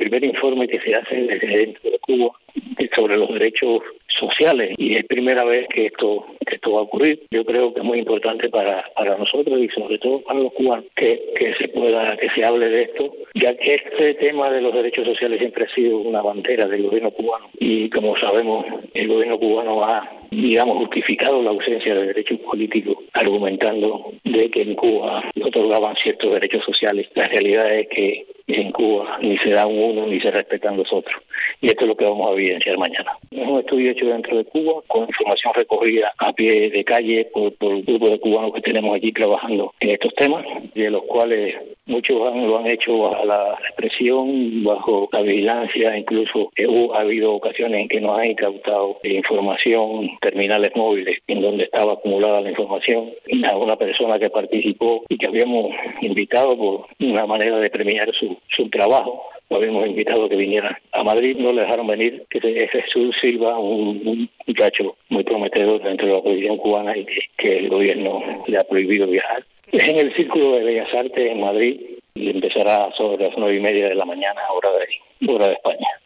primer informe que se hace desde dentro de Cuba sobre los derechos sociales, y es primera vez que esto va a ocurrir. Yo creo que es muy importante para nosotros y sobre todo para los cubanos que se hable de esto, ya que este tema de los derechos sociales siempre ha sido una bandera del gobierno cubano, y como sabemos el gobierno cubano ha, justificado la ausencia de derechos políticos argumentando de que en Cuba otorgaban ciertos derechos sociales. La realidad es que en Cuba ni se dan uno ni se respetan los otros, y esto es lo que vamos a evidenciar mañana. Es un estudio hecho dentro de Cuba con información recogida a pie de calle por el grupo de cubanos que tenemos allí trabajando en estos temas, de los cuales muchos lo han hecho bajo la represión, bajo la vigilancia. Incluso ha habido ocasiones en que nos han incautado información, terminales móviles en donde estaba acumulada la información. A una persona que participó y que habíamos invitado por una manera de premiar su trabajo, lo habíamos invitado a que viniera a Madrid, no le dejaron venir, que es Jesús Silva, un muchacho muy prometedor dentro de la oposición cubana y que el gobierno le ha prohibido viajar. Es en el Círculo de Bellas Artes en Madrid y empezará sobre las 9:30 de la mañana, hora de España.